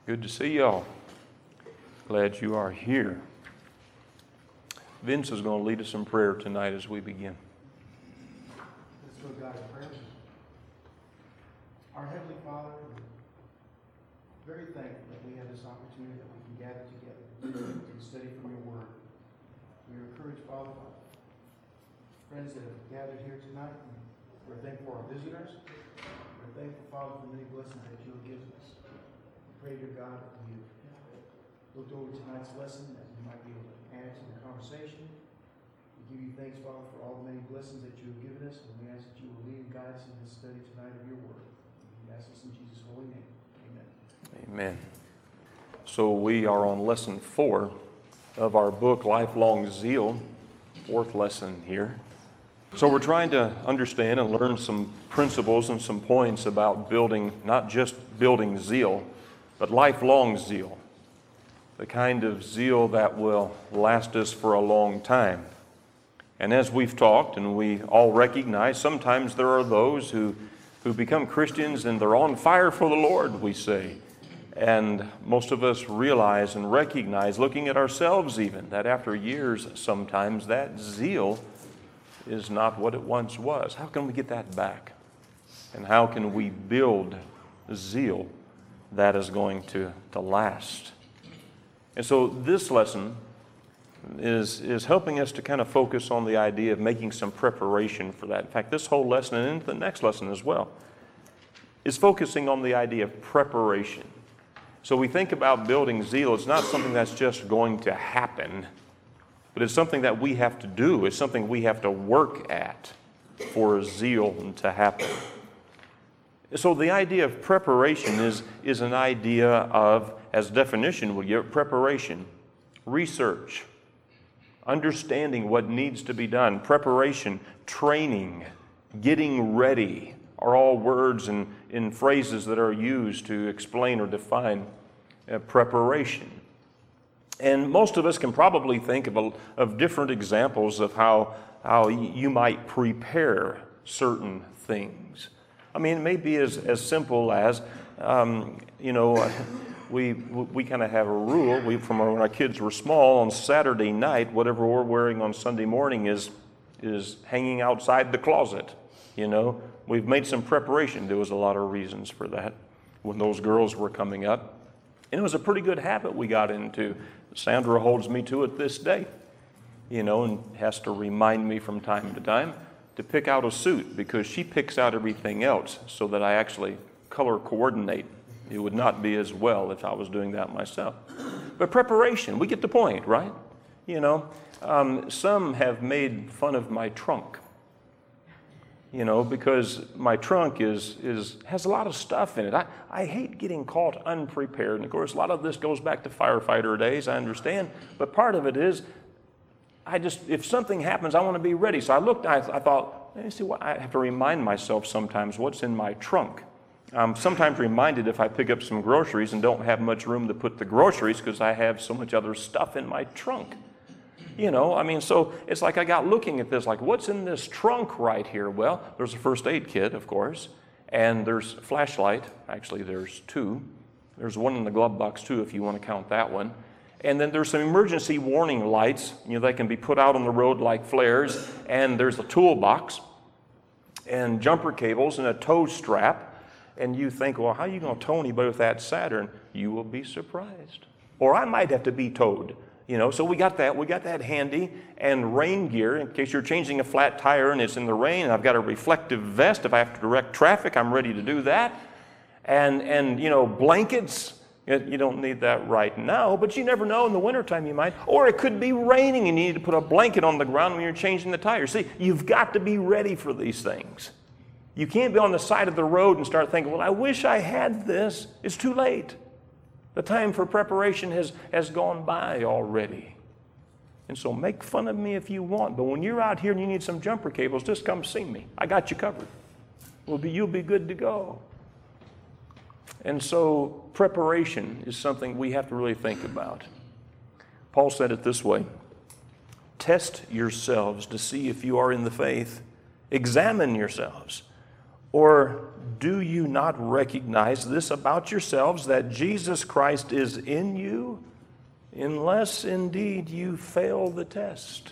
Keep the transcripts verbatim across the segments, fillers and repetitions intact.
Good to see y'all. Glad you are here. Vince is going to lead us in prayer tonight as we begin. Let's go to God in prayer. Our Heavenly Father, we're very thankful that we have this opportunity that we can gather together and study from your word. We are encouraged, Father, by friends that have gathered here tonight. We're thankful for our visitors. We're thankful, Father, for many blessings that you have given us. We pray, dear God, that we have looked over tonight's lesson, that we might be able to add to the conversation. We give you thanks, Father, for all the many blessings that you have given us, and we ask that you will lead and guide us in this study tonight of your word. We ask this in Jesus' holy name. Amen. Amen. So we are on lesson four of our book, Lifelong Zeal, fourth lesson here. So we're trying to understand and learn some principles and some points about building, not just building zeal, but lifelong zeal. The kind of zeal that will last us for a long time. And as we've talked and we all recognize, sometimes there are those who, who become Christians and they're on fire for the Lord, we say. And most of us realize and recognize, looking at ourselves even, that after years sometimes that zeal is not what it once was. How can we get that back? And how can we build zeal that is going to, to last? And so this lesson is, is helping us to kind of focus on the idea of making some preparation for that. In fact, this whole lesson and into the next lesson as well is focusing on the idea of preparation. So we think about building zeal. It's not something that's just going to happen, but it's something that we have to do. It's something we have to work at for zeal to happen. So the idea of preparation is, is an idea of, as definition would give, preparation, research, understanding what needs to be done, preparation, training, getting ready are all words and, and phrases that are used to explain or define uh, preparation. And most of us can probably think of, a, of different examples of how, how you might prepare certain things. I mean, it may be as, as simple as, um, you know, we we kind of have a rule. We, from when our kids were small, on Saturday night, whatever we're wearing on Sunday morning is is hanging outside the closet. You know, we've made some preparation. There was a lot of reasons for that when those girls were coming up. And it was a pretty good habit we got into. Sandra holds me to it this day, you know, and has to remind me from time to time to pick out a suit, because she picks out everything else so that I actually color coordinate. It would not be as well if I was doing that myself. But preparation, we get the point, right? You know, um, some have made fun of my trunk, you know, because my trunk is is has a lot of stuff in it. I, I hate getting caught unprepared. And of course, a lot of this goes back to firefighter days, I understand. But part of it is, I just, if something happens, I want to be ready. So I looked, I, I thought, let me see what, I have to remind myself sometimes what's in my trunk. I'm sometimes reminded if I pick up some groceries and don't have much room to put the groceries because I have so much other stuff in my trunk. You know, I mean, so it's like I got looking at this, like, what's in this trunk right here? Well, there's a first aid kit, of course, and there's a flashlight. Actually, there's two. There's one in the glove box, too, if you want to count that one. And then there's some emergency warning lights. You know, they can be put out on the road like flares. And there's a toolbox and jumper cables and a tow strap. And you think, well, how are you going to tow anybody with that Saturn? You will be surprised. Or I might have to be towed. You know, so we got that. We got that handy. And rain gear, in case you're changing a flat tire and it's in the rain. And I've got a reflective vest. If I have to direct traffic, I'm ready to do that. And, and you know, blankets. You don't need that right now, but you never know. In the wintertime you might. Or it could be raining and you need to put a blanket on the ground when you're changing the tires. See, you've got to be ready for these things. You can't be on the side of the road and start thinking, well, I wish I had this. It's too late. The time for preparation has, has gone by already. And so make fun of me if you want, but when you're out here and you need some jumper cables, just come see me. I got you covered. We'll be, you'll be good to go. And so preparation is something we have to really think about. Paul said it this way: test yourselves to see if you are in the faith. Examine yourselves. Or do you not recognize this about yourselves, that Jesus Christ is in you, unless indeed you fail the test?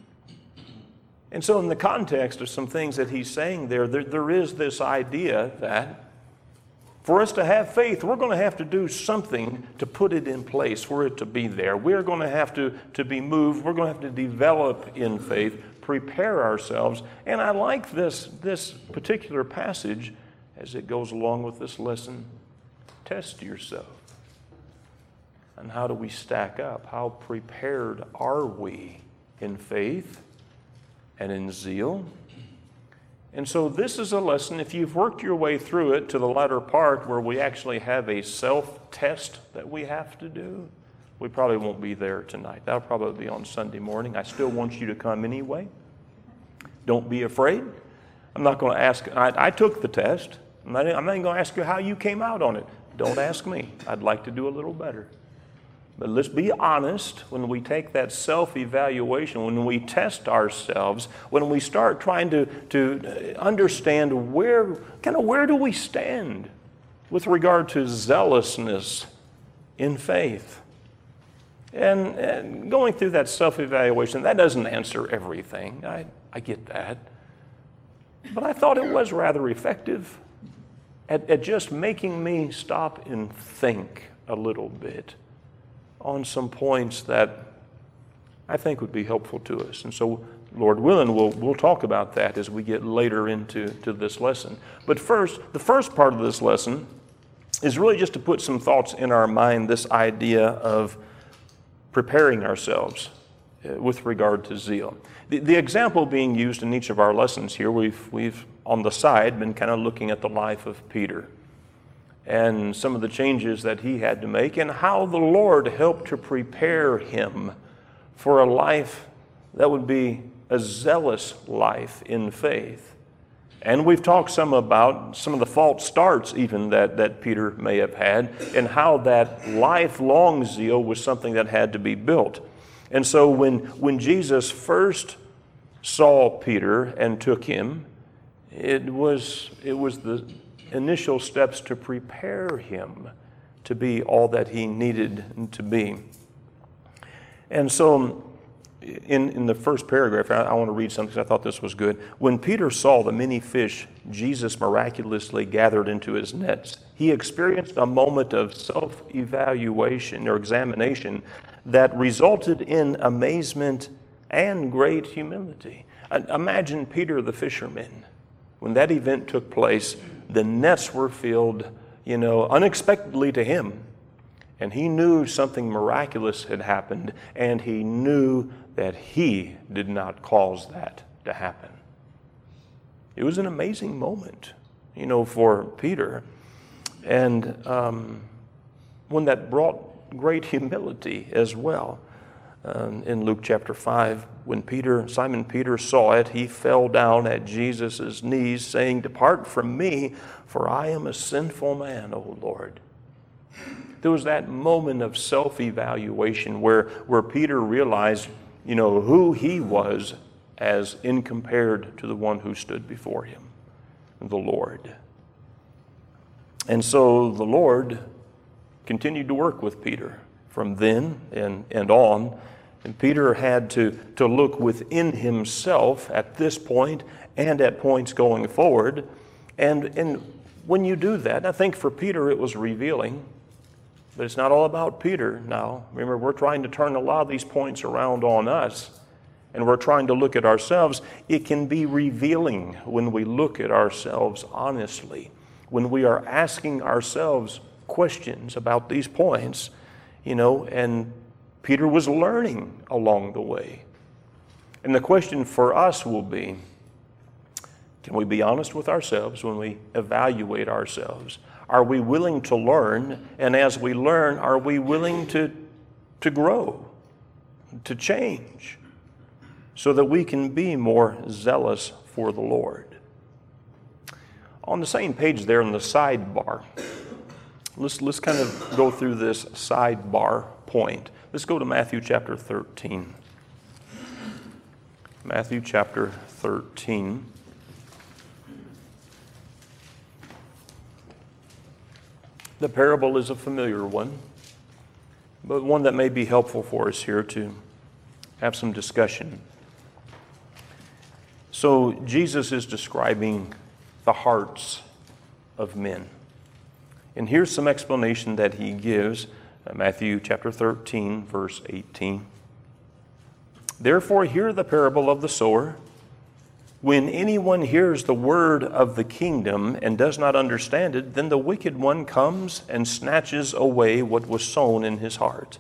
And so in the context of some things that he's saying there, there, there is this idea that for us to have faith, we're going to have to do something to put it in place, for it to be there. We're going to have to, to be moved. We're going to have to develop in faith, prepare ourselves. And I like this, this particular passage as it goes along with this lesson. Test yourself. And how do we stack up? How prepared are we in faith and in zeal? And so this is a lesson, if you've worked your way through it to the latter part where we actually have a self-test that we have to do, we probably won't be there tonight. That'll probably be on Sunday morning. I still want you to come anyway. Don't be afraid. I'm not going to ask, I, I took the test. I'm not, I'm not even going to ask you how you came out on it. Don't ask me. I'd like to do a little better. But let's be honest when we take that self-evaluation, when we test ourselves, when we start trying to, to understand where, kind of where do we stand with regard to zealousness in faith. And, and going through that self-evaluation, that doesn't answer everything. I, I get that. But I thought it was rather effective at, at just making me stop and think a little bit on some points that I think would be helpful to us. And so, Lord willing, we'll, we'll talk about that as we get later into to this lesson. But first, the first part of this lesson is really just to put some thoughts in our mind, this idea of preparing ourselves with regard to zeal. The, the example being used in each of our lessons here, we've, we've on the side been kind of looking at the life of Peter and some of the changes that he had to make and how the Lord helped to prepare him for a life that would be a zealous life in faith. And we've talked some about some of the false starts even that, that Peter may have had and how that lifelong zeal was something that had to be built. And so when, when Jesus first saw Peter and took him, it was, it was the initial steps to prepare him to be all that he needed to be. And so in, in the first paragraph, I, I want to read something because I thought this was good. When Peter saw the many fish Jesus miraculously gathered into his nets, he experienced a moment of self-evaluation or examination that resulted in amazement and great humility. Imagine Peter the fisherman. When that event took place, the nets were filled, you know, unexpectedly to him. And he knew something miraculous had happened, and he knew that he did not cause that to happen. It was an amazing moment, you know, for Peter. And um, one that brought great humility as well. Um, in Luke chapter five, when Peter, Simon Peter saw it, he fell down at Jesus' knees, saying, "Depart from me, for I am a sinful man, O Lord." There was that moment of self-evaluation where, where Peter realized, you know, who he was as in compared to the one who stood before him, the Lord. And so the Lord continued to work with Peter from then and, and on. And Peter had to, to look within himself at this point and at points going forward. And, and when you do that, I think for Peter it was revealing, but it's not all about Peter now. Remember, we're trying to turn a lot of these points around on us, and we're trying to look at ourselves. It can be revealing when we look at ourselves honestly, when we are asking ourselves questions about these points, you know, and Peter was learning along the way. And the question for us will be, can we be honest with ourselves when we evaluate ourselves? Are we willing to learn? And as we learn, are we willing to, to grow, to change, so that we can be more zealous for the Lord? On the same page there in the sidebar, let's, let's kind of go through this sidebar point. Let's go to Matthew chapter thirteen. Matthew chapter thirteen. The parable is a familiar one, but one that may be helpful for us here to have some discussion. So Jesus is describing the hearts of men. And here's some explanation that he gives, uh, Matthew chapter thirteen, verse eighteen. Therefore hear the parable of the sower. When anyone hears the word of the kingdom and does not understand it, then the wicked one comes and snatches away what was sown in his heart.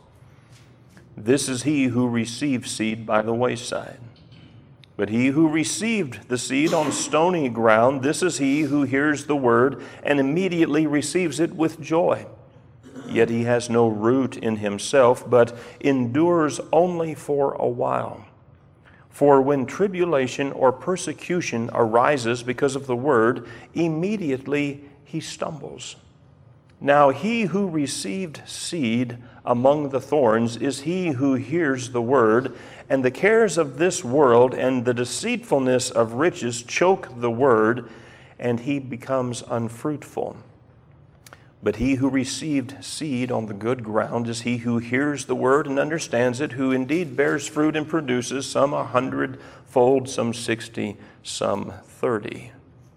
This is he who received seed by the wayside. But he who received the seed on stony ground, this is he who hears the word and immediately receives it with joy. Yet he has no root in himself, but endures only for a while. For when tribulation or persecution arises because of the word, immediately he stumbles. Now he who received seed among the thorns is he who hears the word, and the cares of this world and the deceitfulness of riches choke the word, and he becomes unfruitful. But he who received seed on the good ground is he who hears the word and understands it, who indeed bears fruit and produces some a hundredfold, some sixty, some thirty.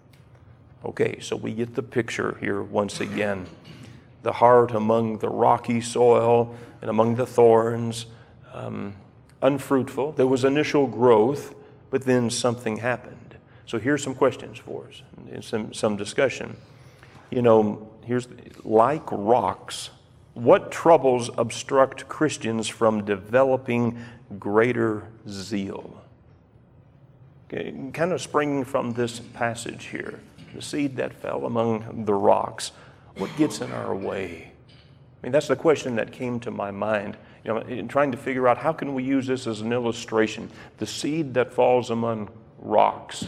Okay, so we get the picture here once again. The heart among the rocky soil and among the thorns, um, unfruitful. There was initial growth, but then something happened. So here's some questions for us and some, some discussion. You know, here's, like rocks, what troubles obstruct Christians from developing greater zeal? Okay, kind of springing from this passage here, the seed that fell among the rocks, what gets in our way? I mean, that's the question that came to my mind, you know, in trying to figure out how can we use this as an illustration, the seed that falls among rocks.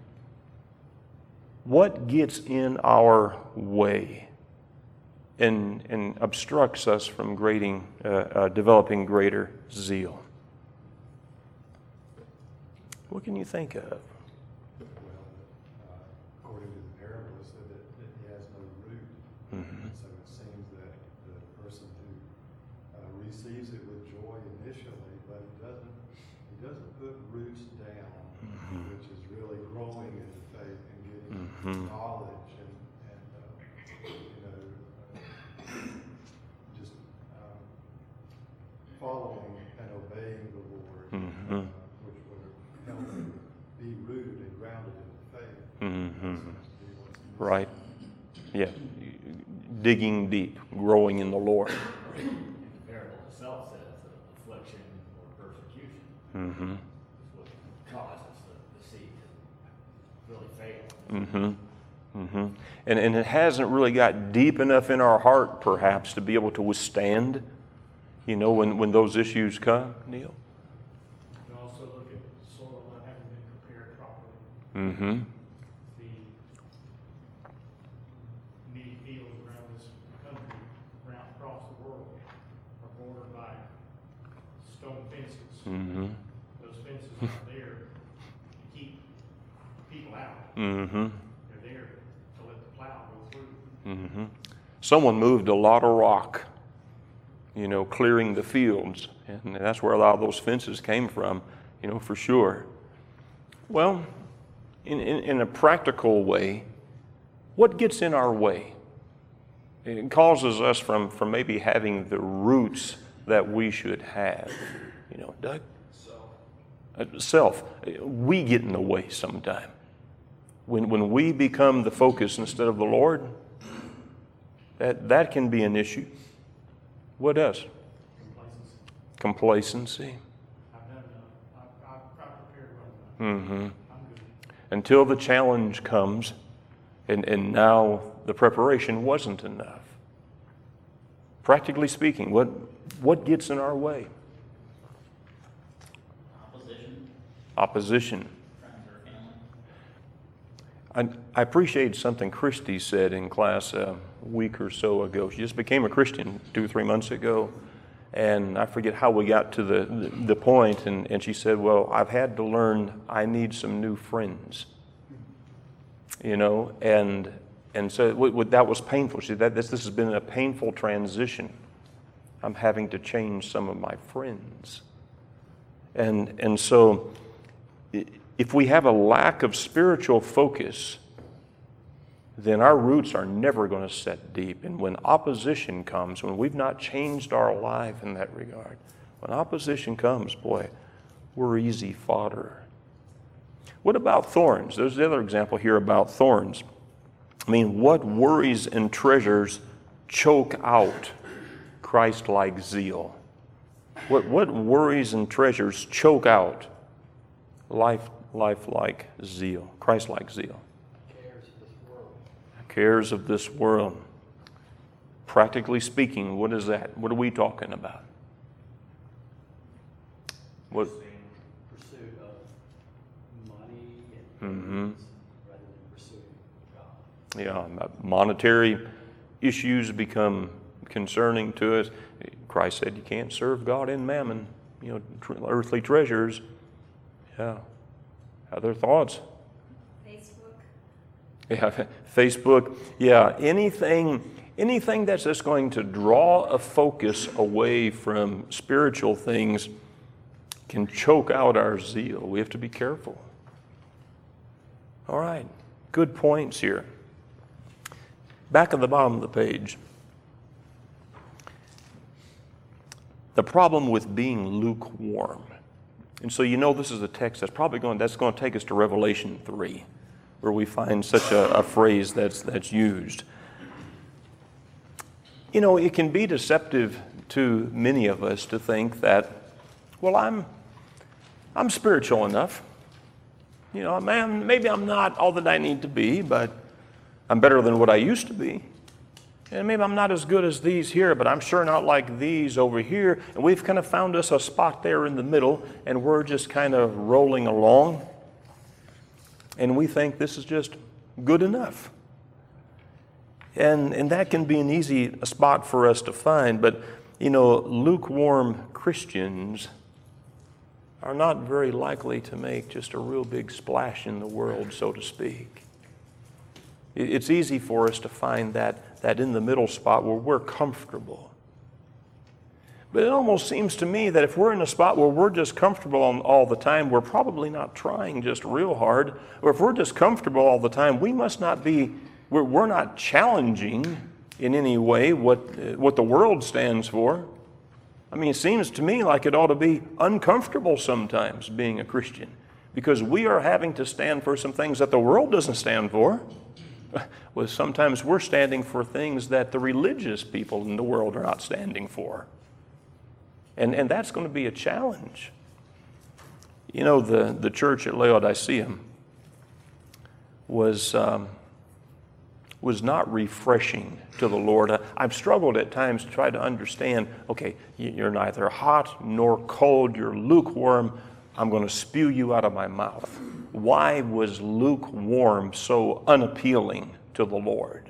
What gets in our way and, and obstructs us from grading, uh, uh, developing greater zeal? What can you think of? Well, uh, according to the parable, it said that, that he has no root. Mm-hmm. So it seems that the person who uh, receives it with joy initially, but he doesn't, he doesn't put roots down, Mm-hmm. which is really growing in the faith and getting Mm-hmm. knowledge and, and uh, you know, uh, just um, following and obeying the Lord, Mm-hmm. uh, which would help him be rooted and grounded in the faith. Mm-hmm. Seems to be what's missing. Right. Yeah. Digging deep, growing in the Lord. The parable itself says that affliction or persecution Mm-hmm. is what causes the, the seed to really fail. Mm-hmm. Mm-hmm. And, and it hasn't really got deep enough in our heart, perhaps, to be able to withstand, you know, when, when those issues come, Neil. You can also look at soil not having been prepared properly. Mm-hmm. The many fields around this country, around across the world, are bordered by stone fences. Mm-hmm. Those fences are there to keep people out. Mm-hmm. They're there to let the plow go through. Mm-hmm. Someone moved a lot of rock, you know, clearing the fields. And that's where a lot of those fences came from, you know, for sure. Well, in, in, in a practical way, what gets in our way? It causes us from, from maybe having the roots that we should have. You know, Doug? Uh, self. We get in the way sometime. When, when we become the focus instead of the Lord, that, that can be an issue. What else? Complacency. Complacency. I've done enough. I've, I've, I've prepared well enough. Mm-hmm. I'm good. Until the challenge comes, and, and now the preparation wasn't enough. Practically speaking, what, what gets in our way? Opposition, Opposition. friends or family. I, I appreciate something Christy said in class a week or so ago. She just became a Christian two or three months ago. And I forget how we got to the, the, the point, and, and she said, well, I've had to learn I need some new friends. You know, and And so w- w- that was painful. See, that this, this has been a painful transition. I'm having to change some of my friends. And, and so if we have a lack of spiritual focus, then our roots are never going to set deep. And when opposition comes, when we've not changed our life in that regard, when opposition comes, boy, we're easy fodder. What about thorns? There's the other example here about thorns. I mean, what worries and treasures choke out Christ-like zeal? What, what worries and treasures choke out life, life-like zeal, Christ-like zeal? Cares of this world. Cares of this world. Practically speaking, what is that? What are we talking about? What? Pursuit of money and Mm-hmm. things rather than pursuing God. Yeah, monetary issues become concerning to us. Christ said you can't serve God and mammon, you know, tr- earthly treasures. Yeah. Other thoughts? Facebook. Yeah, Facebook. Yeah, anything, anything that's just going to draw a focus away from spiritual things can choke out our zeal. We have to be careful. All right, good points here. Back at the bottom of the page. The problem with being lukewarm. And so you know this is a text that's probably going, that's going to take us to Revelation three, where we find such a, a phrase that's, that's used. You know, it can be deceptive to many of us to think that, well, I'm, I'm spiritual enough. You know, man, maybe I'm not all that I need to be, but I'm better than what I used to be. And maybe I'm not as good as these here, but I'm sure not like these over here. And we've kind of found us a spot there in the middle, and we're just kind of rolling along. And we think this is just good enough. And, and that can be an easy spot for us to find. But, you know, lukewarm Christians are not very likely to make just a real big splash in the world, so to speak. It's easy for us to find that, that in the middle spot where we're comfortable. But it almost seems to me that if we're in a spot where we're just comfortable all the time, we're probably not trying just real hard. Or if we're just comfortable all the time, we must not be, we're, we're not challenging in any way what, what the world stands for. I mean, it seems to me like it ought to be uncomfortable sometimes being a Christian, because we are having to stand for some things that the world doesn't stand for. Well, sometimes we're standing for things that the religious people in the world are not standing for. And, and that's going to be a challenge. You know, the, the church at Laodicea was, um, was not refreshing to the Lord. I, I've struggled at times to try to understand, okay, you're neither hot nor cold, you're lukewarm, I'm going to spew you out of my mouth. Why was lukewarm so unappealing to the Lord?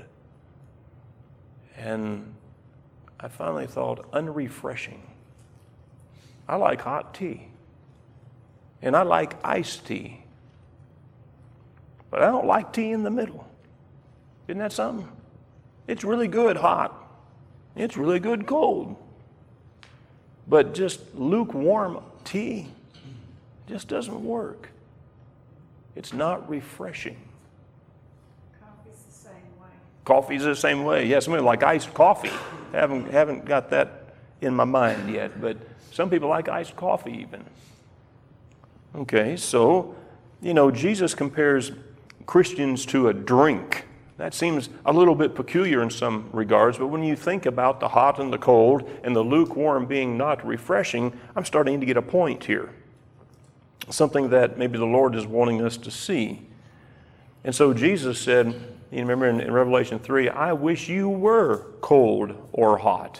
And I finally thought, unrefreshing. I like hot tea. And I like iced tea. But I don't like tea in the middle. Isn't that something? It's really good hot. It's really good cold. But just lukewarm tea just doesn't work. It's not refreshing. Coffee's the same way. Coffee's the same way. Yes, I mean, like iced coffee. Haven't haven't got that in my mind yet, but some people like iced coffee even. Okay, so, you know, Jesus compares Christians to a drink. That seems a little bit peculiar in some regards, but when you think about the hot and the cold and the lukewarm being not refreshing, I'm starting to get a point here. Something that maybe the Lord is wanting us to see. And so Jesus said, you remember in, in Revelation three, I wish you were cold or hot.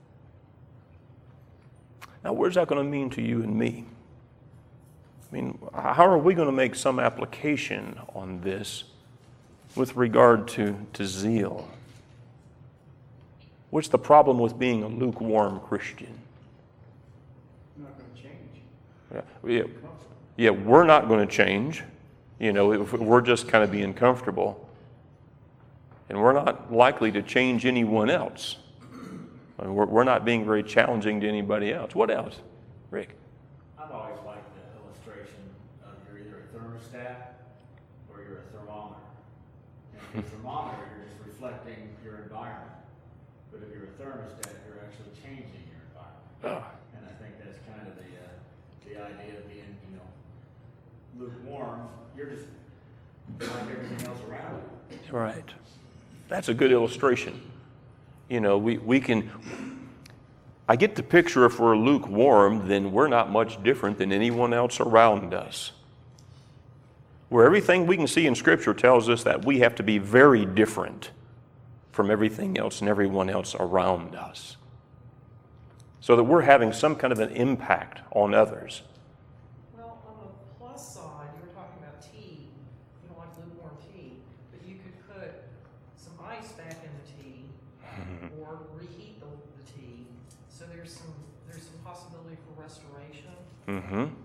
Now, where's that going to mean to you and me? I mean, how are we going to make some application on this with regard to, to zeal? What's the problem with being a lukewarm Christian? Not going to change. Yeah, yeah, yeah, we're not going to change. You know, if we're just kind of being comfortable. And we're not likely to change anyone else. I mean, we're, we're not being very challenging to anybody else. What else? Rick? I've always liked the illustration of you're either a thermostat or you're a thermometer. And if you're a thermometer, you're just reflecting your environment. But if you're a thermostat, you're actually changing your environment. Oh. And I think that's kind of the uh, the idea of being, you know, lukewarm. You're just like everything else around you. Right. That's a good illustration. You know, we, we can, I get the picture if we're lukewarm, then we're not much different than anyone else around us. Where everything we can see in Scripture tells us that we have to be very different from everything else and everyone else around us, so that we're having some kind of an impact on others. Well, on the plus side, you were talking about tea. You don't like lukewarm tea, but you could put some ice back in the tea, or reheat the, the tea. So there's some there's some possibility for restoration. Mm-hmm. And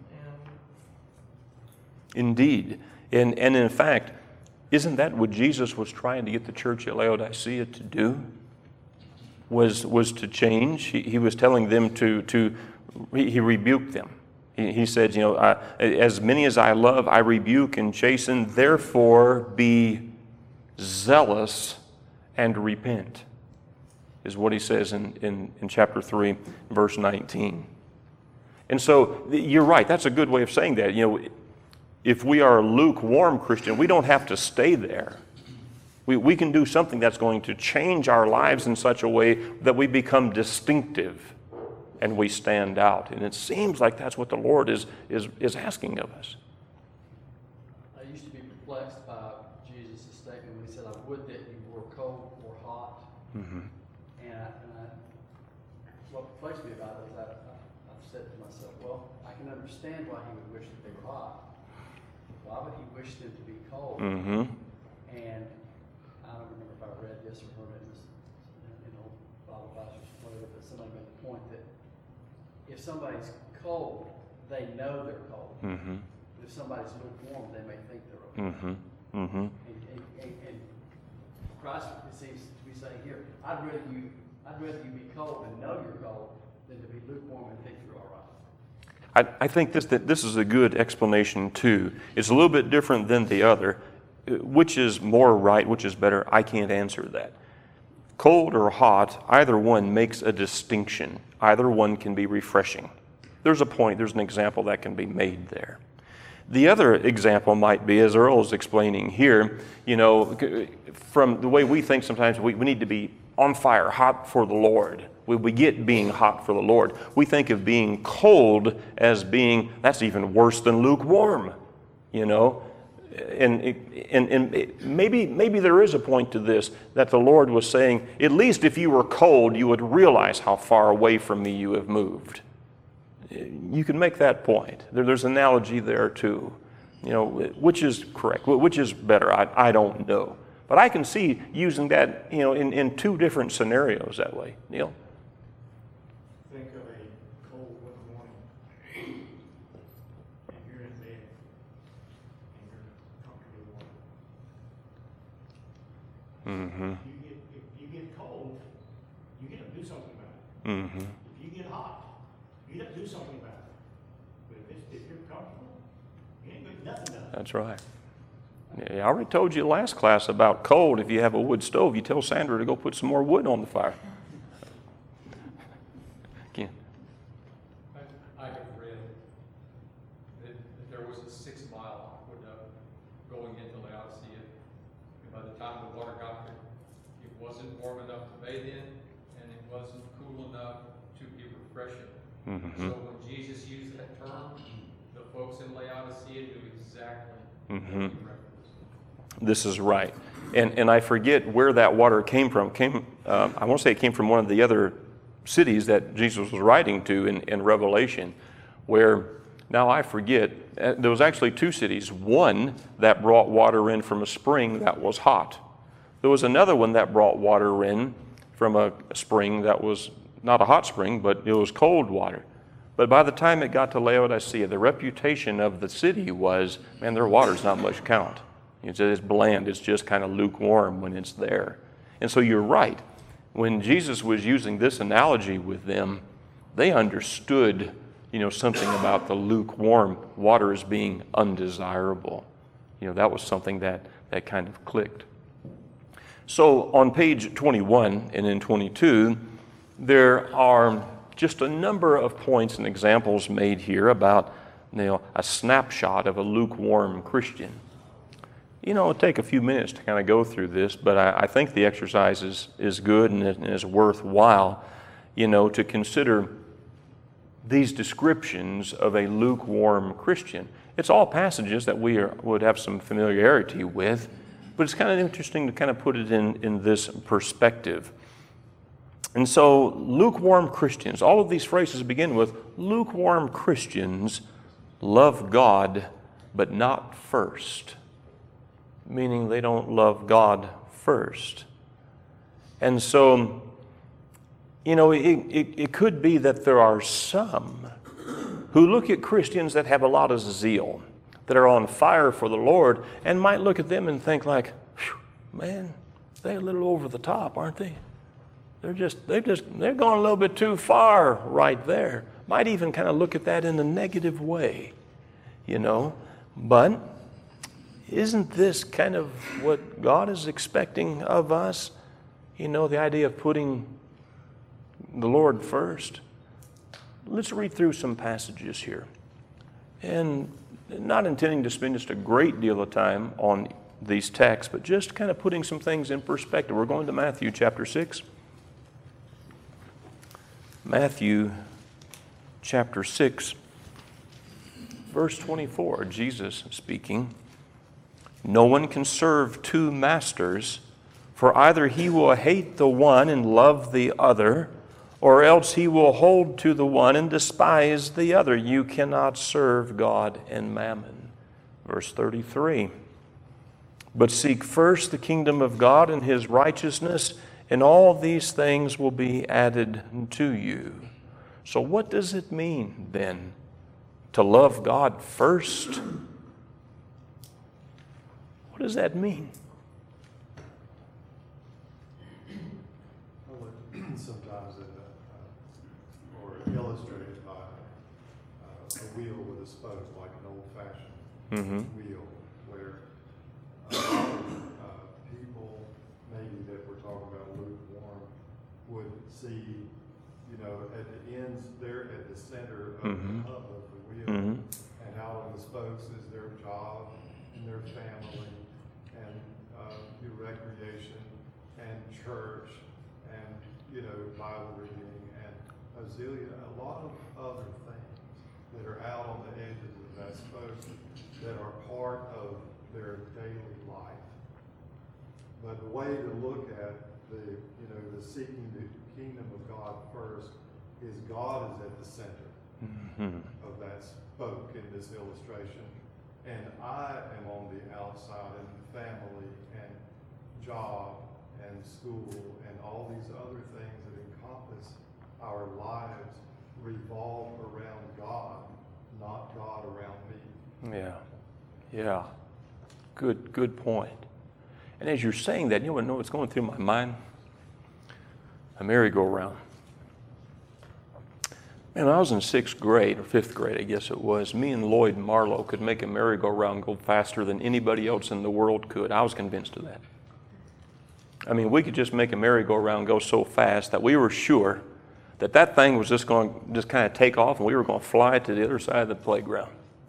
Indeed. And, and in fact, isn't that what Jesus was trying to get the church at Laodicea to do? Was, was to change. He, he was telling them to, to he, he rebuked them. He, he said, you know, uh, as many as I love, I rebuke and chasten, therefore be zealous and repent, is what he says in, in, in chapter three, verse nineteen. And so you're right, that's a good way of saying that. You know, if we are a lukewarm Christian, we don't have to stay there. We, we can do something that's going to change our lives in such a way that we become distinctive and we stand out. And it seems like that's what the Lord is, is, is asking of us. I used to be perplexed by Jesus' statement when he said, I would that you were cold or hot. Mm-hmm. And, I, and I, what perplexed me about it is I, I, I've said to myself, well, I can understand why he would wish that they were hot. Why would he wish them to be cold? Mm-hmm. And I don't remember if I read this or heard it in, this, you know, Bible pastors or whatever, but somebody made the point that if somebody's cold, they know they're cold. Mm-hmm. If somebody's lukewarm, they may think they're okay. Mm-hmm. Mm-hmm. And, and, and, and Christ, it seems to be saying here, I'd rather you, I'd rather you be cold and know you're cold than to be lukewarm and think you're all right. I, I think this that this is a good explanation too. It's a little bit different than the other. Which is more right, which is better, I can't answer that. Cold or hot, either one makes a distinction. Either one can be refreshing. There's a point, there's an example that can be made there. The other example might be, as Earl is explaining here, you know, from the way we think sometimes we, we need to be on fire, hot for the Lord. We, we get being hot for the Lord. We think of being cold as being, that's even worse than lukewarm, you know. And, and, and maybe, maybe there is a point to this, that the Lord was saying, at least if you were cold, you would realize how far away from me you have moved. You can make that point. There, there's an analogy there too. You know, which is correct, which is better, I, I don't know. But I can see using that, you know, in, in two different scenarios that way. Neil? Think of a cold winter morning, and you're in bed, and you're comfortably warm. Mm-hmm. You get, if you get cold, you get to do something about it. Mm-hmm. If you get hot, you have to do something about it. But if, it's, if you're comfortable, you ain't got nothing done. That's right. Yeah, I already told you last class about cold. If you have a wood stove, you tell Sandra to go put some more wood on the fire. Again. I, I have read that, that there was a six-mile aqueduct going into Laodicea, and by the time the water got there, it wasn't warm enough to bathe in, and it wasn't cool enough to be refreshing. Mm-hmm. So when Jesus used that term, the folks in Laodicea knew exactly Mm-hmm. what he referenced. This is right. And and I forget where that water came from. Came um, I want to say it came from one of the other cities that Jesus was writing to in, in Revelation, where, now I forget, uh, there was actually two cities. One that brought water in from a spring that was hot. There was another one that brought water in from a spring that was not a hot spring, but it was cold water. But by the time it got to Laodicea, the reputation of the city was, man, their water's not much count. It's, it's bland. It's just kind of lukewarm when it's there. And so you're right. When Jesus was using this analogy with them, they understood, you know, something about the lukewarm water as being undesirable. You know, that was something that, that kind of clicked. So on page twenty-one and in twenty-two, there are just a number of points and examples made here about, you know, a snapshot of a lukewarm Christian. You know, it'll take a few minutes to kind of go through this, but I, I think the exercise is, is good and it is worthwhile, you know, to consider these descriptions of a lukewarm Christian. It's all passages that we are, would have some familiarity with, but it's kind of interesting to kind of put it in, in this perspective. And so, lukewarm Christians, all of these phrases begin with, lukewarm Christians love God, but not first. Meaning they don't love God first. And so, you know, it, it, it could be that there are some who look at Christians that have a lot of zeal, that are on fire for the Lord, and might look at them and think like, man, they're a little over the top, aren't they? They're just, they're just, they're going a little bit too far right there. Might even kind of look at that in a negative way, you know. But isn't this kind of what God is expecting of us? You know, the idea of putting the Lord first. Let's read through some passages here. And not intending to spend just a great deal of time on these texts, but just kind of putting some things in perspective. We're going to Matthew chapter six. Matthew chapter six, verse twenty-four, Jesus speaking. No one can serve two masters, for either he will hate the one and love the other, or else he will hold to the one and despise the other. You cannot serve God and mammon. Verse thirty-three. But seek first the kingdom of God and his righteousness, and all these things will be added to you. So what does it mean then to love God first? What does that mean? Well, it- sometimes it, uh, or illustrated by uh, a wheel with a spoke, like an old-fashioned Mm-hmm. wheel, where uh, uh, people maybe that we're talking about lukewarm would see, you know, at the ends, they're at the center of Mhm. the hub of the wheel, Mhm. and out on the spokes is their job and their family and uh, your recreation and church and, you know, Bible reading and a zillion, a lot of other things that are out on the edges of that spoke that are part of their daily life. But the way to look at the, you know, the seeking the kingdom of God first is God is at the center Mm-hmm. of that spoke in this illustration. And I am on the outside in family and job and school and all these other things that encompass our lives revolve around God, not God around me. Yeah, yeah. Good, good point. And as you're saying that, you want to know what's going through my mind? A merry-go-round. Man, when I was in sixth grade, or fifth grade, I guess it was, me and Lloyd Marlowe could make a merry-go-round go faster than anybody else in the world could. I was convinced of that. I mean, we could just make a merry-go-round go so fast that we were sure that that thing was just going to just kind of take off and we were going to fly to the other side of the playground.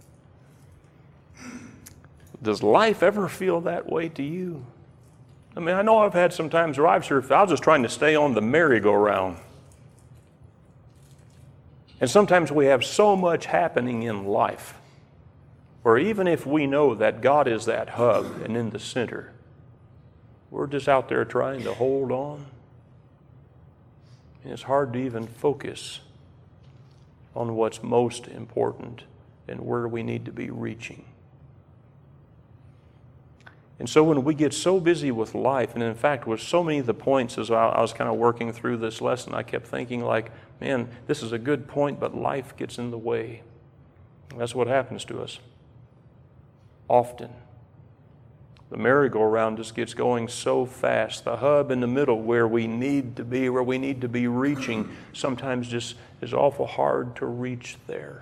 Does life ever feel that way to you? I mean, I know I've had some times where I've sure, I was just trying to stay on the merry-go-round. And sometimes we have so much happening in life where even if we know that God is that hub and in the center, we're just out there trying to hold on. And it's hard to even focus on what's most important and where we need to be reaching. And so when we get so busy with life, and in fact with so many of the points as I was kind of working through this lesson, I kept thinking like, man, this is a good point, but life gets in the way. That's what happens to us often. The merry-go-round just gets going so fast. The hub in the middle where we need to be, where we need to be reaching, sometimes just is awful hard to reach there.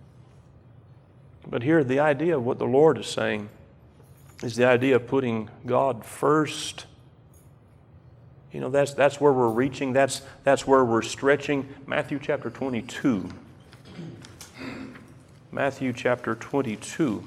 But here, the idea of what the Lord is saying is the idea of putting God first. You know, that's, that's where we're reaching. That's, that's where we're stretching. Matthew chapter twenty-two. Matthew chapter twenty-two.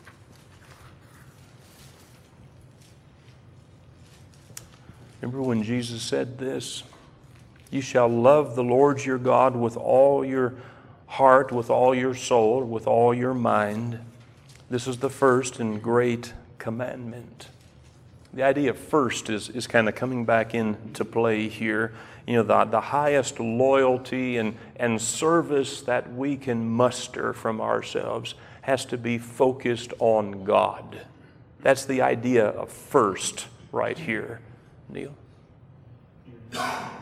Remember when Jesus said this? You shall love the Lord your God with all your heart, with all your soul, with all your mind. This is the first and great commandment. The idea of first is, is kind of coming back into play here. You know, the, the highest loyalty and, and service that we can muster from ourselves has to be focused on God. That's the idea of first right here. Neil? merry-go-round.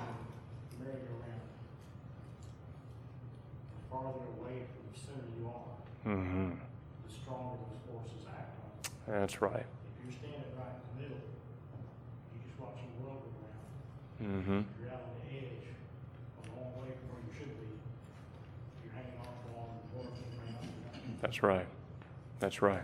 The farther away from the center you are, Mm-hmm. the stronger those forces act on. That's right. If you're standing right in the middle, you're just watching the world go round. Mm-hmm. If you're out on the edge, a long way from where you should be, you're hanging on to all the world going round. That's right. That's right.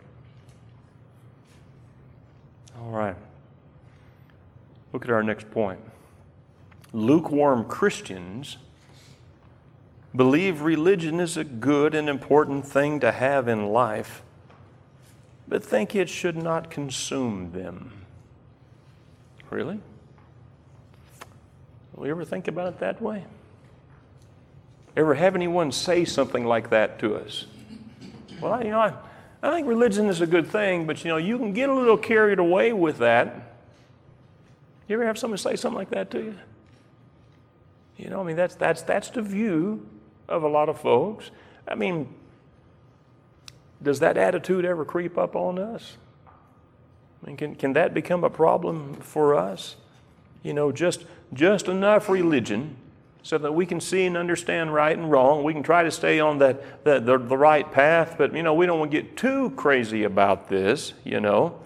All right. Look at our next point. Lukewarm Christians believe religion is a good and important thing to have in life, but think it should not consume them. Really? Will you ever think about it that way? Ever have anyone say something like that to us? Well, I, you know, I, I think religion is a good thing, but you know, you can get a little carried away with that. You ever have someone say something like that to you? You know, I mean, that's that's that's the view of a lot of folks. I mean, does that attitude ever creep up on us? I mean, can can that become a problem for us? You know, just just enough religion so that we can see and understand right and wrong. We can try to stay on that the the, the right path, but you know, we don't want to get too crazy about this. You know.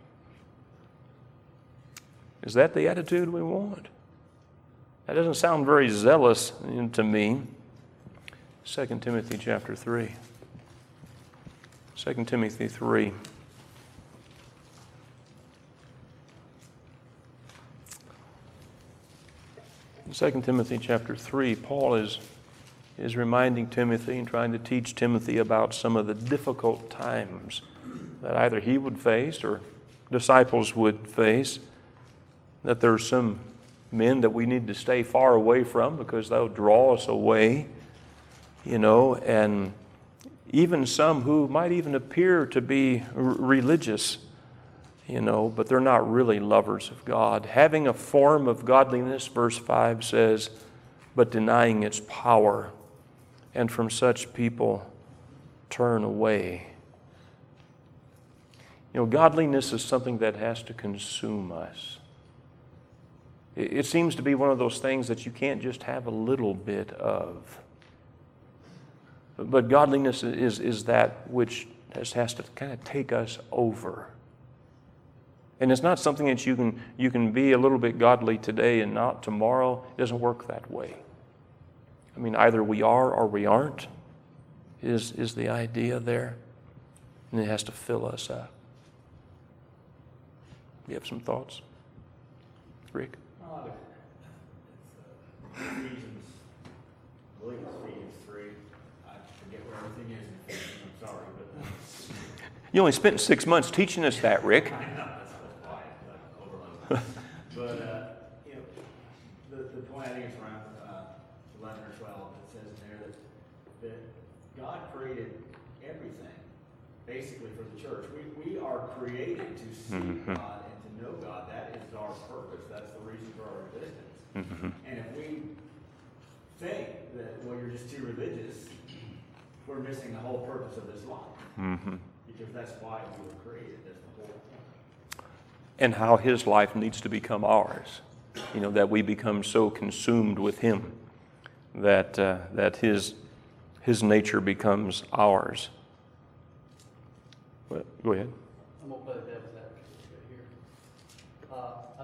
Is that the attitude we want? That doesn't sound very zealous to me. Second Timothy chapter three. Second Timothy three. In Second Timothy chapter three, Paul is, is reminding Timothy and trying to teach Timothy about some of the difficult times that either he would face or disciples would face. That there are some men that we need to stay far away from because they'll draw us away, you know, and even some who might even appear to be r- religious, you know, but they're not really lovers of God. Having a form of godliness, verse five says, but denying its power, and from such people turn away. You know, godliness is something that has to consume us. It seems to be one of those things that you can't just have a little bit of. But godliness is, is that which has, has to kind of take us over. And it's not something that you can, you can be a little bit godly today and not tomorrow. It doesn't work that way. I mean, either we are or we aren't is, is the idea there. And it has to fill us up. You have some thoughts? Rick? Uh, it's, uh, Ephesians, I believe it's Ephesians three. I forget where everything is in Ephesians, I'm sorry, but. Uh, You only spent six months teaching us that, Rick. I know, that's why I overload. But, uh, you know, the, the point, I think it's around uh, eleven or twelve, it says in there that, that God created everything, basically for the church. We, we are created to see Mm-hmm. God and to know God. That is our purpose. That's the reason for our existence. Mm-hmm. And if we think that, well, you're just too religious, we're missing the whole purpose of this life. Mm-hmm. Because that's why we were created. That's the whole point. And how his life needs to become ours. You know, that we become so consumed with him that uh, that his his nature becomes ours. Well, go ahead. I'm gonna play the devil's advocate here.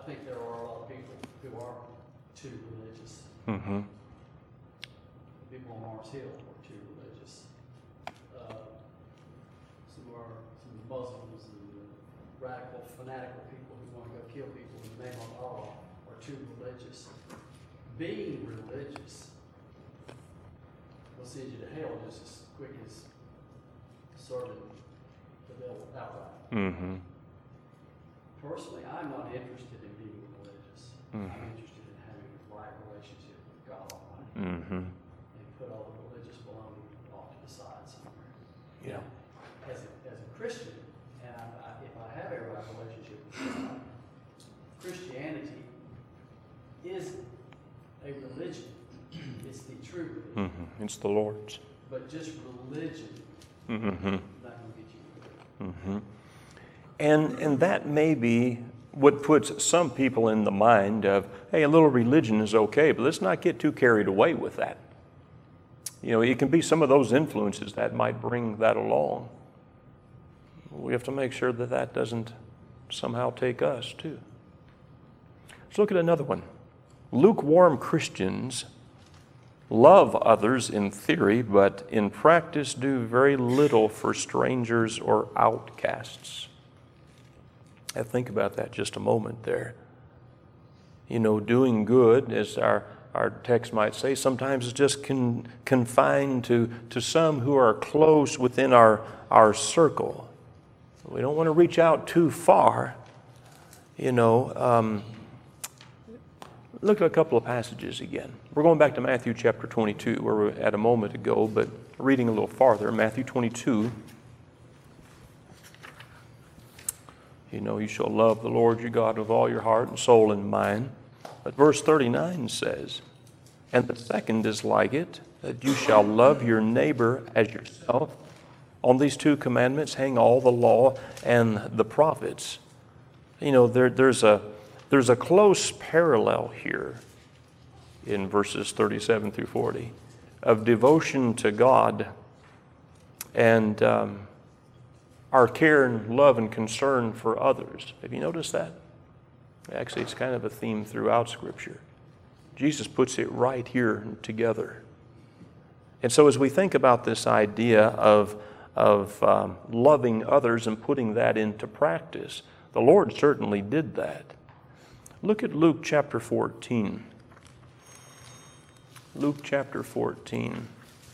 think there are a lot of people who are too religious. Mm-hmm. People on Mars Hill are too religious. Uh, some of our, some of the Muslims and the radical, fanatical people who want to go kill people in the name of Allah are too religious. Being religious will send you to hell just as quick as serving the devil outright. Mm-hmm. Personally, I'm not interested in being religious. Mhm. I'm interested in having a right relationship with God Almighty. Mm-hmm. And put all the religious baloney off to the side somewhere. Yeah. As a, as a Christian, and I, I, if I have a right relationship with God, Christianity is a religion. It's the true religion. Mm-hmm. It's the Lord's. But just religion, Mm-hmm. not going to get you anywhere. Mm-hmm. And, and that may be what puts some people in the mind of, hey, a little religion is okay, but let's not get too carried away with that. You know, it can be some of those influences that might bring that along. We have to make sure that that doesn't somehow take us too. Let's look at another one. Lukewarm Christians love others in theory, but in practice do very little for strangers or outcasts. I think about that just a moment there. You know, doing good, as our, our text might say, sometimes is just con, confined to, to some who are close within our, our circle. We don't want to reach out too far. You know, um, look at a couple of passages again. We're going back to Matthew chapter twenty-two, where we were at a moment ago, but reading a little farther, Matthew twenty-two. You know, you shall love the Lord your God with all your heart and soul and mind. But verse thirty-nine says, and the second is like it, that you shall love your neighbor as yourself. On these two commandments hang all the law and the prophets. You know, there, there's a there's a close parallel here in verses thirty-seven through forty of devotion to God and um, our care and love and concern for others. Have you noticed that? Actually, it's kind of a theme throughout Scripture. Jesus puts it right here together. And so as we think about this idea of, of um, loving others and putting that into practice, the Lord certainly did that. Look at Luke chapter fourteen. Luke chapter fourteen.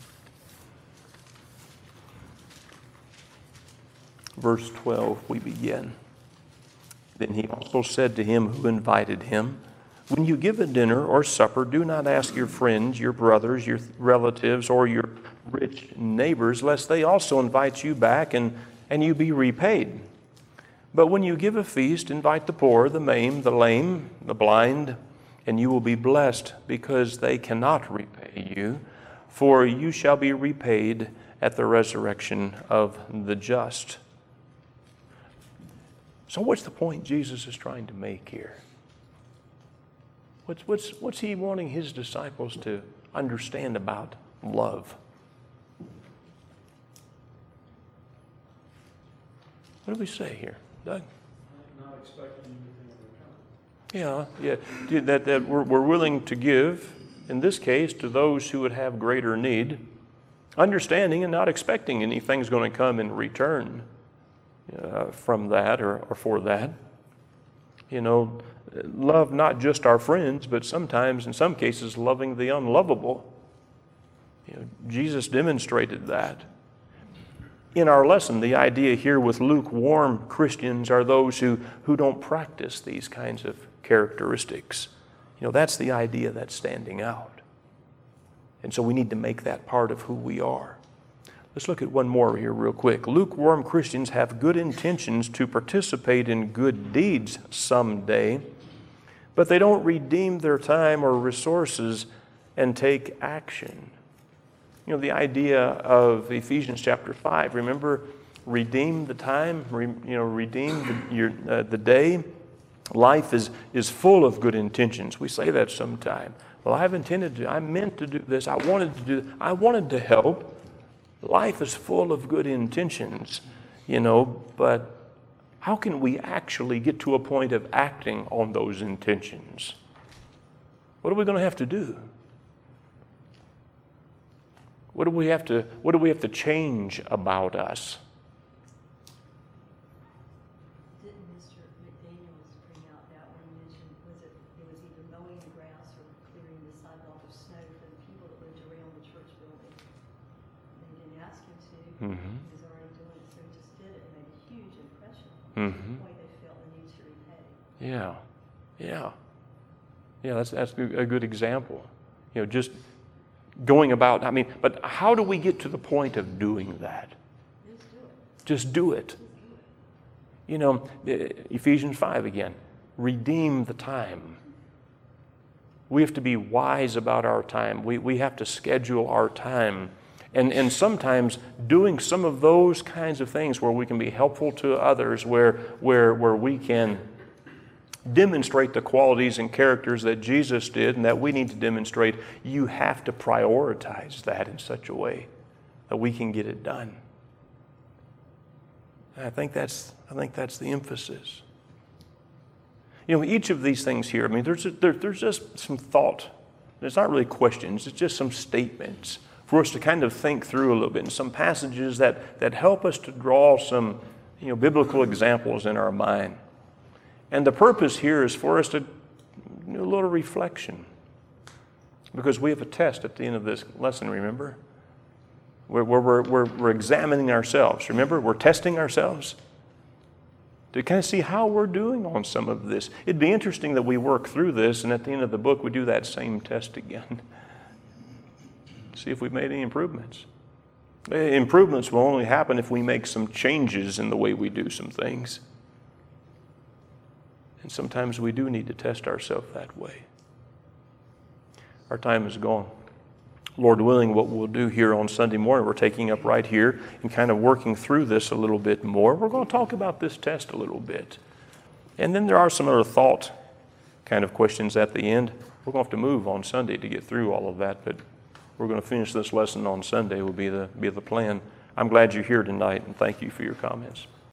Verse twelve, we begin. Then he also said to him who invited him, when you give a dinner or supper, do not ask your friends, your brothers, your relatives, or your rich neighbors, lest they also invite you back and, and you be repaid. But when you give a feast, invite the poor, the maimed, the lame, the blind, and you will be blessed, because they cannot repay you, for you shall be repaid at the resurrection of the just. So what's the point Jesus is trying to make here? What's, what's, what's he wanting his disciples to understand about love? What do we say here, Doug? Not expecting anything in return. Yeah, yeah. That, that we're, we're willing to give, in this case, to those who would have greater need, understanding and not expecting anything's going to come in return uh, from that or, or for that. You know, love not just our friends, but sometimes, in some cases, loving the unlovable. You know, Jesus demonstrated that. In our lesson, the idea here with lukewarm Christians are those who, who don't practice these kinds of characteristics. You know, that's the idea that's standing out. And so we need to make that part of who we are. Let's look at one more here real quick. Lukewarm Christians have good intentions to participate in good deeds someday, but they don't redeem their time or resources and take action. You know, the idea of Ephesians chapter five, remember, redeem the time, re, you know, redeem the, your, uh, the day. Life is, is full of good intentions. We say that sometime. Well, I've intended to, I meant to do this, I wanted to do, I wanted to help. Life is full of good intentions, you know, but how can we actually get to a point of acting on those intentions? What are we going to have to do? What do we have to, what do we have to change about us? Didn't Mister McDaniels bring out that one mention, was it, it was either mowing the grass or clearing the sidewalk of snow for the people that lived around the church building? They didn't ask him to. Mm-hmm. He was already doing it, so he just did it and made a huge impression. Mm-hmm. To the point they felt the need to repay. Yeah, yeah. Yeah, that's, that's a good example. You know, just going about, I mean, but how do we get to the point of doing that? Just do it. Just do it. Just do it. You know, Ephesians five again, redeem the time. We have to be wise about our time. We, we have to schedule our time. And, and sometimes doing some of those kinds of things where we can be helpful to others, where, where, where we can demonstrate the qualities and characters that Jesus did and that we need to demonstrate, you have to prioritize that in such a way that we can get it done. And I think that's, I think that's the emphasis. You know, each of these things here, I mean, there's, a, there, there's just some thought. It's not really questions, it's just some statements for us to kind of think through a little bit, and some passages that, that help us to draw some, you know, biblical examples in our mind. And the purpose here is for us to do a little reflection, because we have a test at the end of this lesson, remember? We're, we're, we're, we're examining ourselves, remember? We're testing ourselves to kind of see how we're doing on some of this. It'd be interesting that we work through this, and at the end of the book we do that same test again. See if we've made any improvements. Improvements will only happen if we make some changes in the way we do some things. And sometimes we do need to test ourselves that way. Our time is gone. Lord willing, what we'll do here on Sunday morning, we're taking up right here and kind of working through this a little bit more. We're going to talk about this test a little bit. And then there are some other thought kind of questions at the end. We're going to have to move on Sunday to get through all of that, but we're going to finish this lesson on Sunday will be the, be the plan. I'm glad you're here tonight, and thank you for your comments.